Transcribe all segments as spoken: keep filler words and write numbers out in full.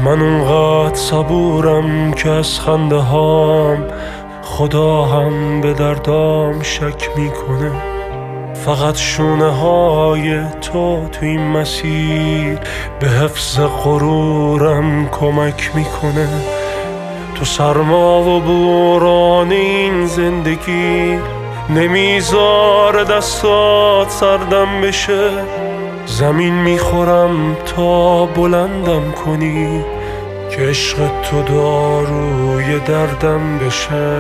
من اونقدر صبورم که از خنده هام خدا هم به دردام شک میکنه. فقط شونه های تو تو این مسیر به حفظ غرورم کمک میکنه. تو سرما و بوران این زندگی نمیذاره دستات سردم بشه. زمین میخورم تا بلندم کنی که عشق تو داروی دردم بشه.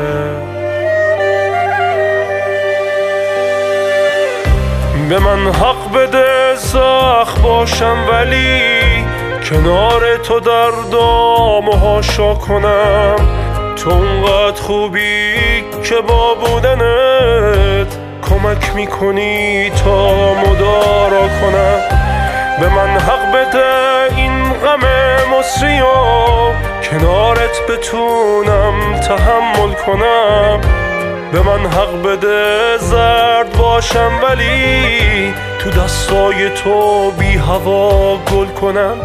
به من حق بده سخت باشم ولی کنار تو دردامو هاشا کنم. تو اونقدر خوبی که با بودنت کمک میکنی تا مدارا کنم. به من حق بده این غم مصریو کنارت بتونم تحمل کنم. به من حق بده زرد باشم ولی تو دستای تو بی هوا گل کنم.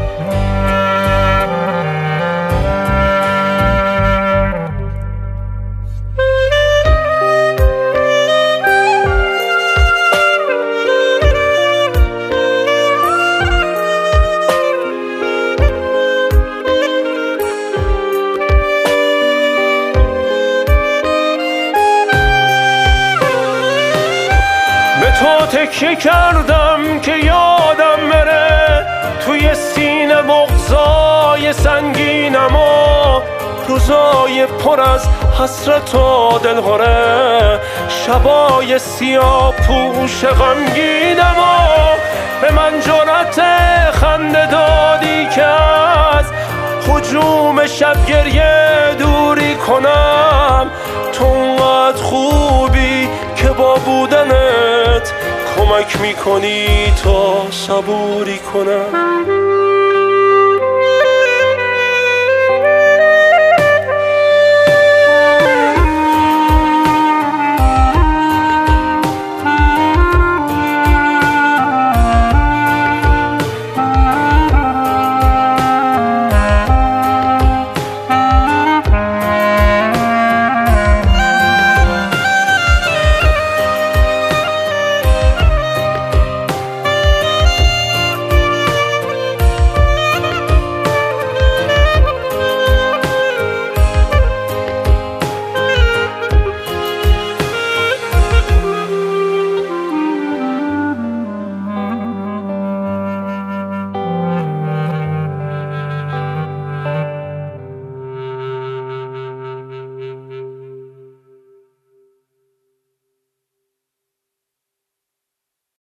تو تکیه کردم که یادم بره توی سینه بغضای سنگینم و روزای پر از حسرت و دلهره، شبای سیاه پوش غمگینم و به من جرأت خنده دادی که از هجوم شب گریه دوری کنم. تو اونقدر خوبی که با بودنت کمک میکنی تا صبوری کنم.